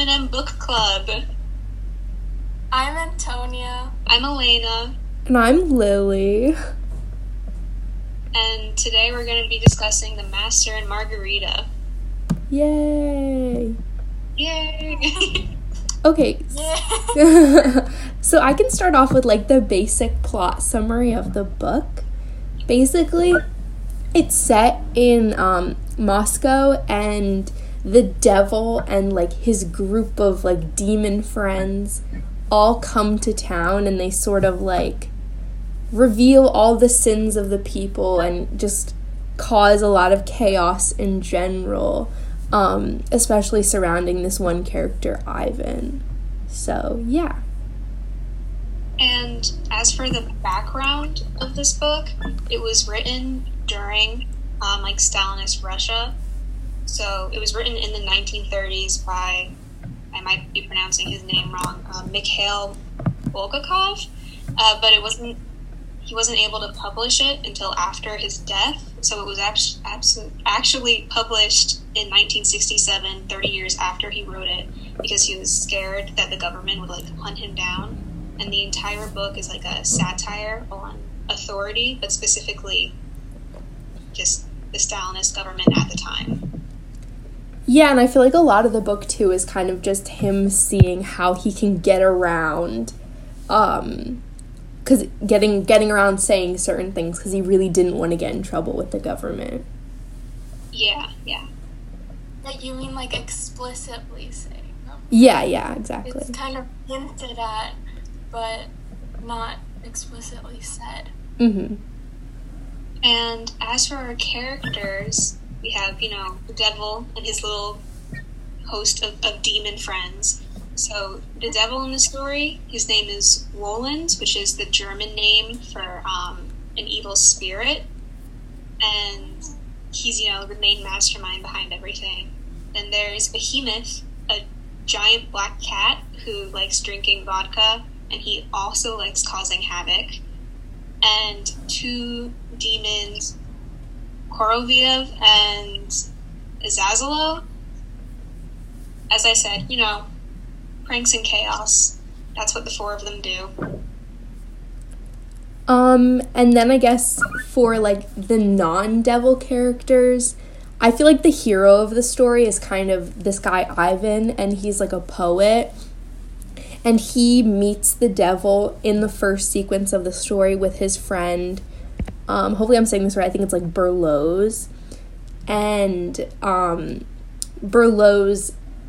M&M Book Club. I'm Antonia. I'm Elena. And I'm Lily. And today we're going to be discussing The Master and Margarita. Yay! Yay! Okay. Yeah. So I can start off with like the basic plot summary of the book. Basically, it's set in Moscow, and the devil and like his group of like demon friends all come to town, and they sort of like reveal all the sins of the people and just cause a lot of chaos in general, especially surrounding this one character, Ivan. So yeah. And as for the background of this book, it was written during like Stalinist Russia. So it was written in the 1930s by, I might be pronouncing his name wrong, Mikhail Bulgakov, but he wasn't able to publish it until after his death. So it was actually published in 1967, 30 years after he wrote it, because he was scared that the government would like hunt him down. And the entire book is like a satire on authority, but specifically just the Stalinist government at the time. Yeah, and I feel like a lot of the book too is kind of just him seeing how he can get around, because getting around saying certain things because he really didn't want to get in trouble with the government. Yeah. Like, you mean like explicitly saying them? Yeah, exactly. It's kind of hinted at, but not explicitly said. Mm-hmm. And as for our characters, we have, the devil and his little host of demon friends. So the devil in the story, his name is Roland, which is the German name for an evil spirit. And he's, the main mastermind behind everything. Then there's Behemoth, a giant black cat who likes drinking vodka, and he also likes causing havoc. And two demons, Koroviev and Azazelo. As I said, pranks and chaos. That's what the four of them do. And then I guess for like the non-devil characters, I feel like the hero of the story is kind of this guy Ivan, and he's like a poet. And he meets the devil in the first sequence of the story with his friend. Hopefully I'm saying this right. I think it's like Berlioz. And Berlioz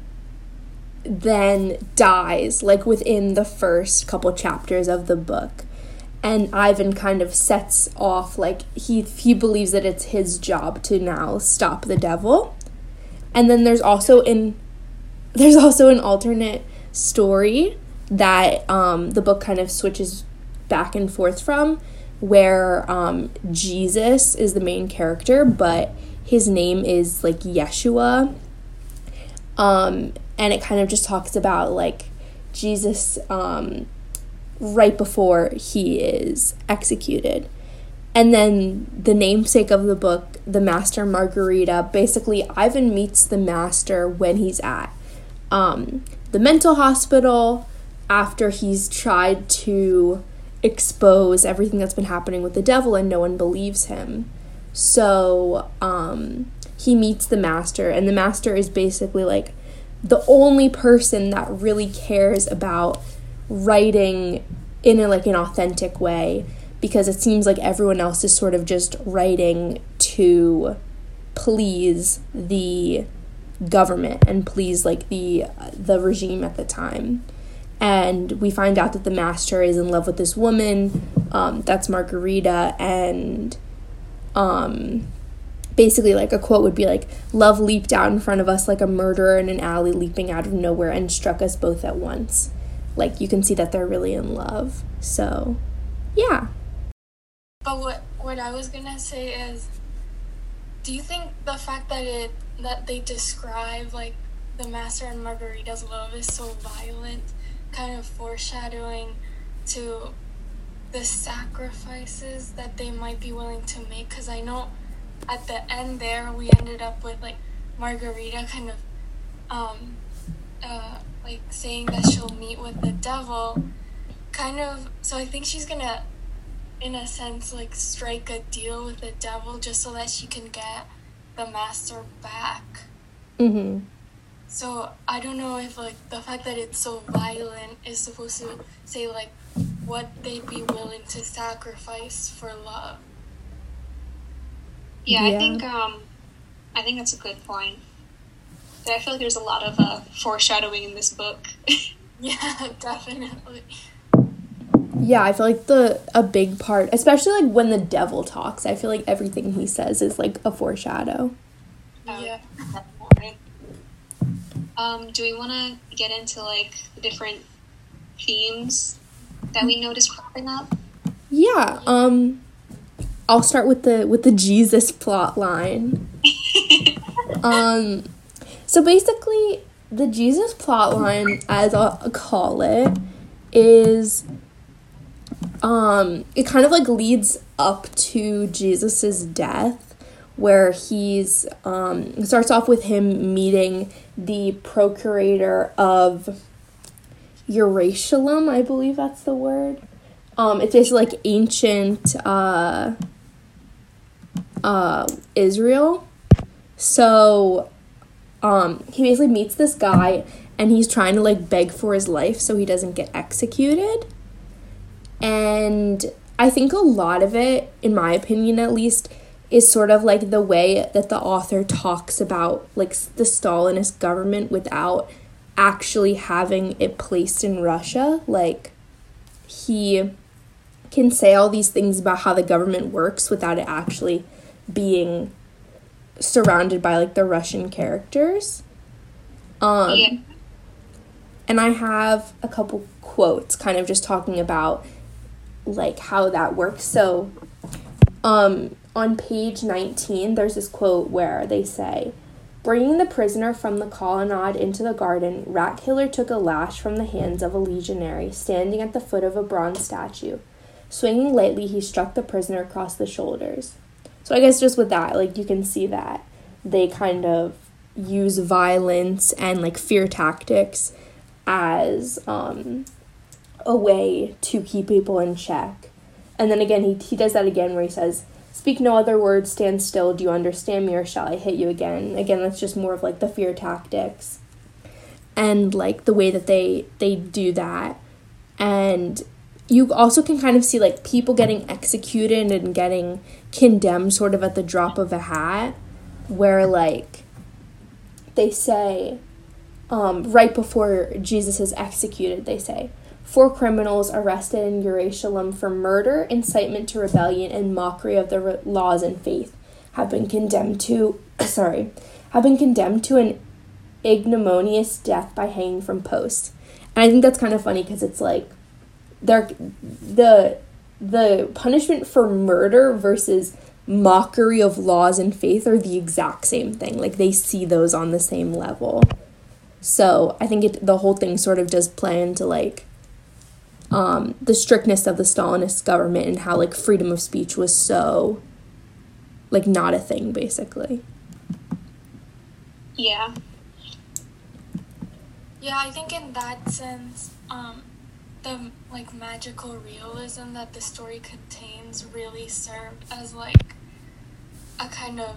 then dies like within the first couple chapters of the book. And Ivan kind of sets off, like he believes that it's his job to now stop the devil. And then there's also an alternate story that the book kind of switches back and forth from, where Jesus is the main character, but his name is like Yeshua. And it kind of just talks about like Jesus right before he is executed. And then the namesake of the book, The Master and Margarita, basically Ivan meets the master when he's at the mental hospital after he's tried to expose everything that's been happening with the devil and no one believes him. So he meets the master, and the master is basically like the only person that really cares about writing in an authentic way, because it seems like everyone else is sort of just writing to please the government and please like the regime at the time. And we find out that the master is in love with this woman, that's Margarita, and basically like a quote would be like, "Love leaped out in front of us like a murderer in an alley leaping out of nowhere and struck us both at once." Like, you can see that they're really in love. So, yeah. But what I was gonna say is, do you think the fact that they describe like the master and Margarita's love is so violent, kind of foreshadowing to the sacrifices that they might be willing to make? Because I know at the end there we ended up with like Margarita kind of like saying that she'll meet with the devil, kind of, so I think she's gonna, in a sense, like strike a deal with the devil just so that she can get the master back. Mm-hmm. So I don't know if like the fact that it's so violent is supposed to say like what they'd be willing to sacrifice for love. Yeah, I think that's a good point. But I feel like there's a lot of foreshadowing in this book. Yeah, definitely. Yeah, I feel like a big part, especially like when the devil talks, I feel like everything he says is like a foreshadow. Yeah. Do we want to get into like the different themes that we notice cropping up? Yeah. I'll start with the Jesus plot line. So basically, the Jesus plot line, as I'll call it, is it kind of like leads up to Jesus's death, where he's it starts off with him meeting the procurator of Jerusalem, I believe that's the word. It's basically like ancient Israel. So he basically meets this guy and he's trying to like beg for his life so he doesn't get executed. And I think a lot of it, in my opinion at least, is sort of like the way that the author talks about like the Stalinist government without actually having it placed in Russia. Like, he can say all these things about how the government works without it actually being surrounded by like the Russian characters. Yeah. And I have a couple quotes kind of just talking about like how that works. So on page 19 there's this quote where they say, "Bringing the prisoner from the colonnade into the garden, Ratkiller took a lash from the hands of a legionary standing at the foot of a bronze statue. Swinging lightly, he struck the prisoner across the shoulders." So I guess just with that, like, you can see that they kind of use violence and like fear tactics as a way to keep people in check. And then again, he does that again where he says, "Speak no other words, stand still. Do you understand me, or shall I hit you again?" Again, that's just more of like the fear tactics and like the way that they do that. And you also can kind of see like people getting executed and getting condemned sort of at the drop of a hat, where like they say right before Jesus is executed, they say, "4 criminals arrested in Jerusalem for murder, incitement to rebellion, and mockery of the laws and faith have been condemned to an ignominious death by hanging from posts." And I think that's kind of funny because it's like the punishment for murder versus mockery of laws and faith are the exact same thing. Like, they see those on the same level. So I think the whole thing sort of does play into like the strictness of the Stalinist government and how like freedom of speech was so like not a thing, basically. Yeah. Yeah, I think in that sense, the like magical realism that the story contains really served as like a kind of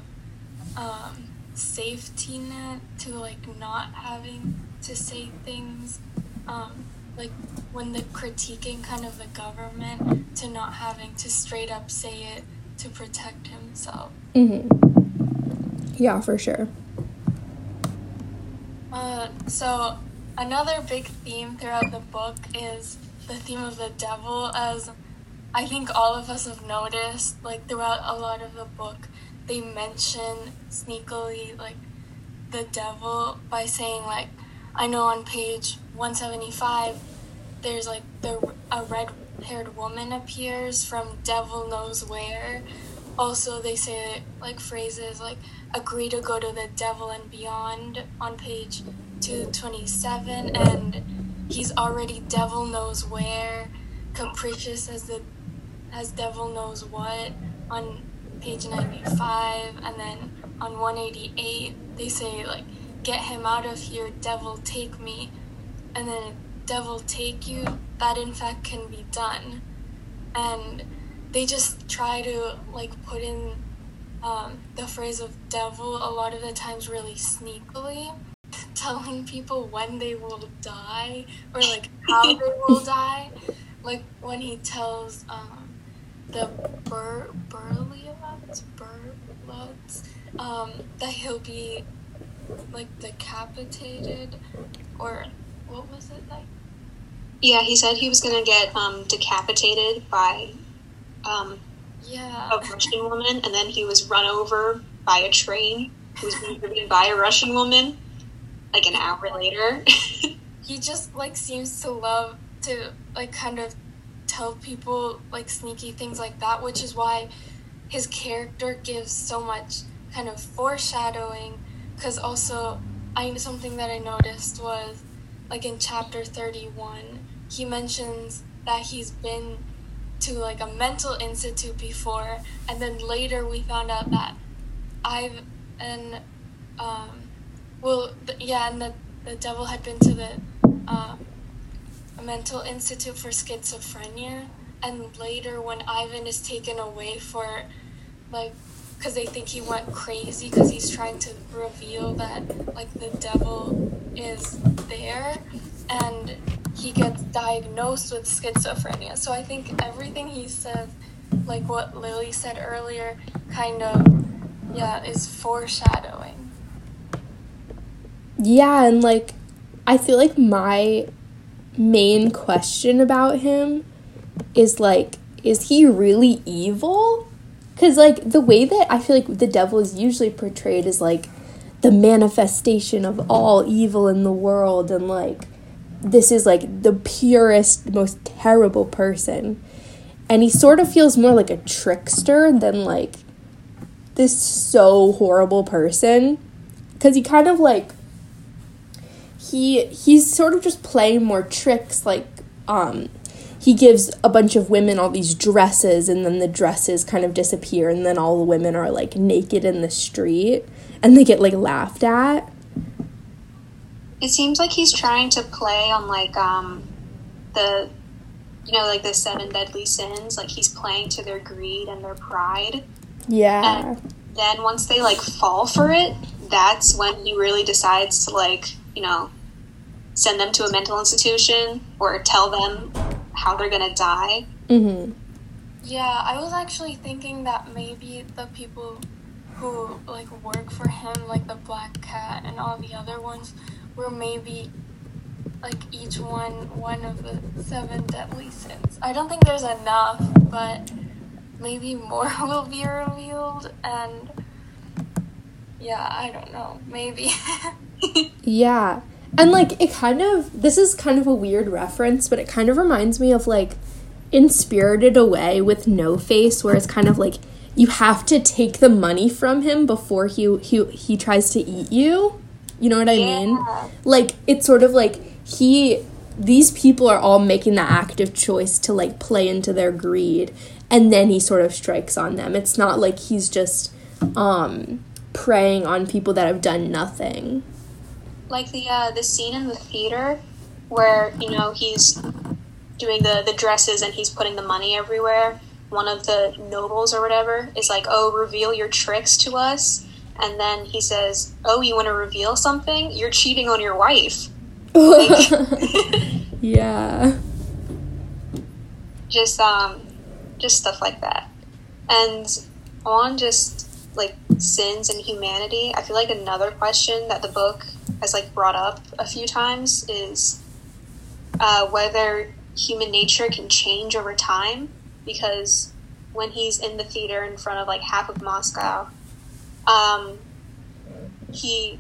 safety net to like not having to say things like when they're critiquing kind of the government, to not having to straight up say it to protect himself. Yeah, for sure. So another big theme throughout the book is the theme of the devil, as I think all of us have noticed, like throughout a lot of the book, they mention sneakily like the devil by saying like, I know on page 175, there's like a red-haired woman appears from devil knows where. Also, they say like phrases like agree to go to the devil and beyond on page 227, and he's already devil knows where, capricious as devil knows what on page 95, and then on 188 they say like get him out of here, devil, take me. And then, devil, take you, that in fact can be done. And they just try to, like, put in the phrase of devil a lot of the times really sneakily, telling people when they will die, or, like, how they will die. Like, when he tells the Berlots, that he'll be, like, decapitated, or what was it like? Yeah, he said he was gonna get decapitated by a Russian woman, and then he was run over by a train who was being driven by a Russian woman, like an hour later. He just, like, seems to love to, like, kind of tell people, like, sneaky things like that, which is why his character gives so much kind of foreshadowing, because also something that I noticed was, like, in chapter 31, he mentions that he's been to, like, a mental institute before, and then later we found out that the devil had been to the a mental institute for schizophrenia, and later when Ivan is taken away for, like, because they think he went crazy because he's trying to reveal that, like, the devil is there, and he gets diagnosed with schizophrenia. So I think everything he says, like what Lily said earlier, kind of, is foreshadowing. Yeah, and, like, I feel like my main question about him is, like, is he really evil? Because, like, the way that I feel like the devil is usually portrayed as, like, the manifestation of all evil in the world, and, like, this is, like, the purest, most terrible person. And he sort of feels more like a trickster than, like, this so horrible person. Because he kind of, like, he's sort of just playing more tricks, like, he gives a bunch of women all these dresses, and then the dresses kind of disappear, and then all the women are, like, naked in the street, and they get, like, laughed at. It seems like he's trying to play on, like, the 7 deadly sins. Like, he's playing to their greed and their pride. Yeah. And then once they, like, fall for it, that's when he really decides to, like, send them to a mental institution or tell them how they're gonna die. Mm-hmm. Yeah, I was actually thinking that maybe the people who, like, work for him, like the Black Cat and all the other ones, were maybe, like, each one of the 7 deadly sins. I don't think there's enough, but maybe more will be revealed, and I don't know, maybe. Yeah. And, like, this is kind of a weird reference, but it kind of reminds me of, like, in Spirited Away with No Face, where it's kind of like you have to take the money from him before he tries to eat you. You know what I mean? Like, it's sort of like these people are all making the active choice to, like, play into their greed, and then he sort of strikes on them. It's not like he's just preying on people that have done nothing. Like the scene in the theater where, he's doing the dresses and he's putting the money everywhere. One of the nobles or whatever is like, "Oh, reveal your tricks to us." And then he says, "Oh, you want to reveal something? You're cheating on your wife." Like, yeah. Just stuff like that. And on just, like, sins and humanity, I feel like another question that the book has, like, brought up a few times is whether human nature can change over time, because when he's in the theater in front of, like, half of Moscow, he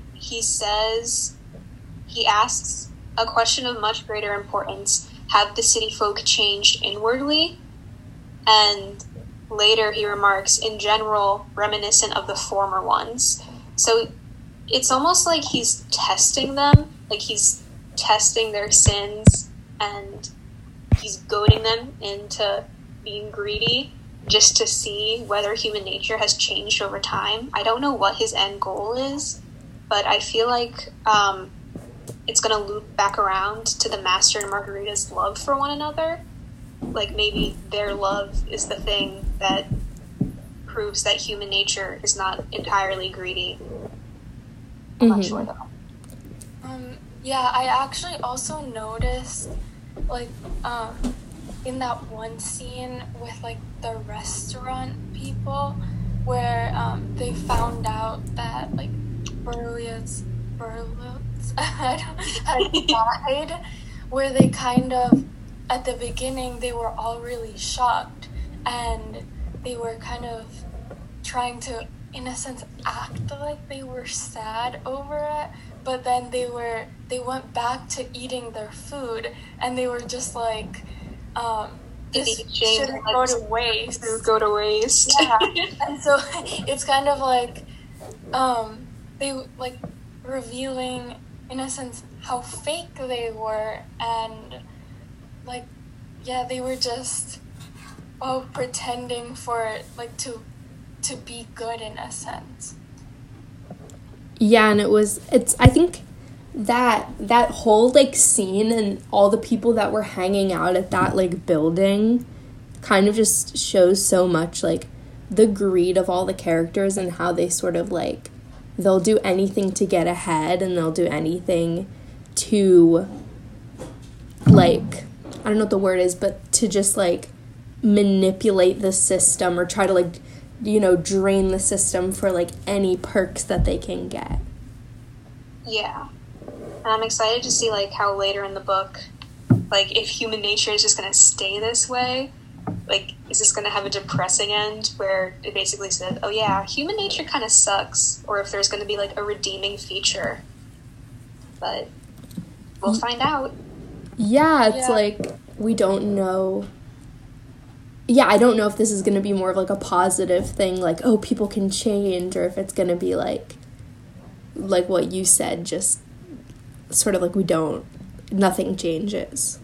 asks a question of much greater importance: have the city folk changed inwardly? And later he remarks, in general, reminiscent of the former ones. So it's almost like he's testing them, like he's testing their sins, and he's goading them into being greedy just to see whether human nature has changed over time. I don't know what his end goal is, but I feel like it's going to loop back around to the Master and Margarita's love for one another. Like, maybe their love is the thing that proves that human nature is not entirely greedy. I'm not sure, though. Yeah, I actually also noticed, like, in that one scene with, like, the restaurant people, where they found out that, like, Berlioz had died, where they kind of, at the beginning, they were all really shocked, and they were kind of trying to, in a sense, act like they were sad over it, but then they went back to eating their food, and they were just like, this shouldn't go to waste. Go to waste. Yeah, and so it's kind of like, they, like, revealing, in a sense, how fake they were, and, like, yeah, they were just all pretending for, like, to be good, in a sense. Yeah, and I think that whole, like, scene and all the people that were hanging out at that, like, building kind of just shows so much, like, the greed of all the characters and how they sort of, like, they'll do anything to get ahead, and they'll do anything to, like, I don't know what the word is, but to just, like, manipulate the system or try to, like, you know, drain the system for, like, any perks that they can get. Yeah. And I'm excited to see, like, how later in the book, like, if human nature is just going to stay this way, like, is this going to have a depressing end where it basically said, oh yeah, human nature kind of sucks, or if there's going to be, like, a redeeming feature. But we'll find out. Yeah, it's like, we don't know. Yeah, I don't know if this is going to be more of, like, a positive thing, like, oh, people can change, or if it's going to be, like what you said, just sort of like nothing changes.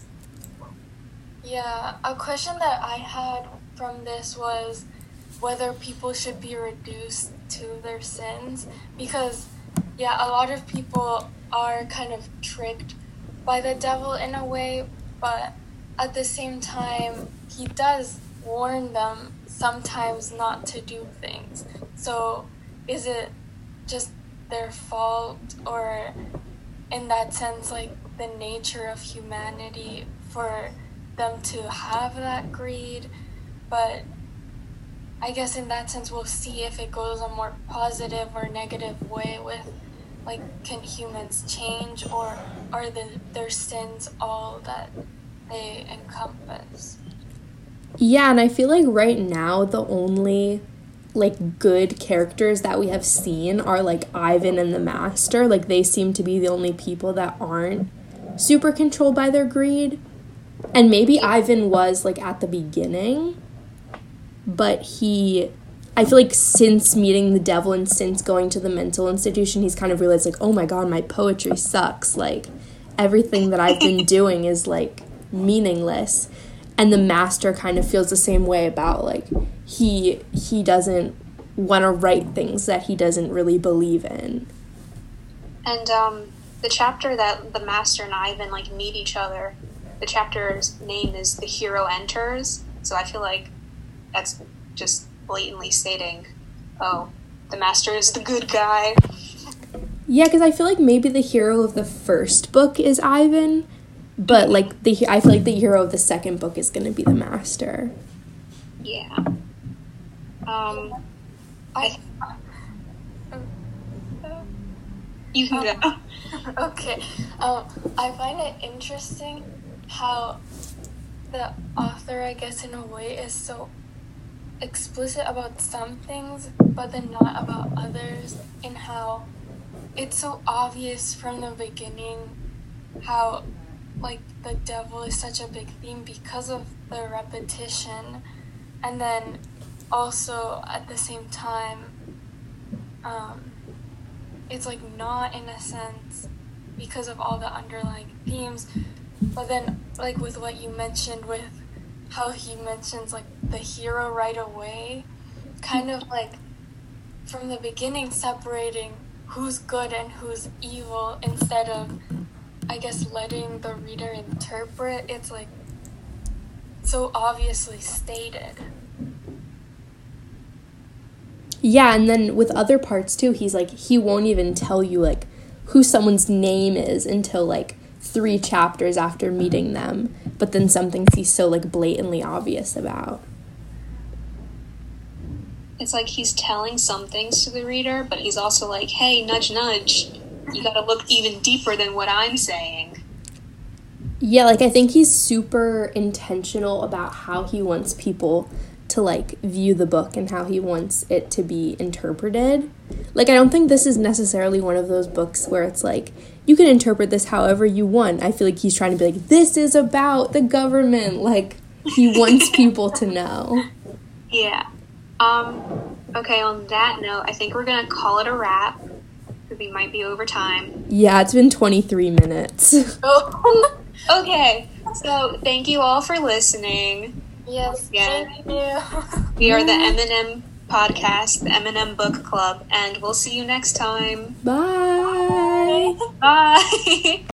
Yeah, a question that I had from this was whether people should be reduced to their sins, because, yeah, a lot of people are kind of tricked by the devil in a way, but at the same time, he does warn them sometimes not to do things. So is it just their fault, or in that sense, like, the nature of humanity for them to have that greed? But I guess in that sense, we'll see if it goes a more positive or negative way with, like, can humans change, or are their sins all that they encompass? Yeah, and I feel like right now the only, like, good characters that we have seen are, like, Ivan and the Master. Like, they seem to be the only people that aren't super controlled by their greed. And maybe Ivan was, like, at the beginning, but I feel like since meeting the devil and since going to the mental institution, he's kind of realized, like, oh my god, my poetry sucks. Like, everything that I've been doing is, like, meaningless. And the Master kind of feels the same way about, like, he doesn't want to write things that he doesn't really believe in. And the chapter that the Master and Ivan, like, meet each other, the chapter's name is The Hero Enters. So I feel like that's just blatantly stating, oh, the Master is the good guy. Yeah, because I feel like maybe the hero of the first book is Ivan, but, like, I feel like the hero of the second book is going to be the Master. Yeah. You can go. Okay. I find it interesting how the author, I guess, in a way, is so explicit about some things, but then not about others, and how it's so obvious from the beginning how, like, the devil is such a big theme because of the repetition, and then also at the same time it's, like, not in a sense because of all the underlying themes, but then, like, with what you mentioned with how he mentions, like, the hero right away, kind of, like, from the beginning separating who's good and who's evil instead of, I guess, letting the reader interpret. It's like so obviously stated. Yeah, and then with other parts too, he's like, he won't even tell you like who someone's name is until like 3 chapters after meeting them, but then some things he's so like blatantly obvious about. It's like he's telling some things to the reader, but he's also like, hey, nudge, nudge, you gotta look even deeper than what I'm saying. Yeah, like I think he's super intentional about how he wants people to like view the book and how he wants it to be interpreted. Like I don't think this is necessarily one of those books where it's like you can interpret this however you want. I feel like he's trying to be like, this is about the government. Like he wants people to know. Yeah. Okay, on that note, I think we're gonna call it a wrap because we might be over time. Yeah, it's been 23 minutes. Okay, so thank you all for listening. Yes, Yeah. thank you. We are the M&M podcast, the M&M Book Club, and we'll see you next time. Bye. Bye.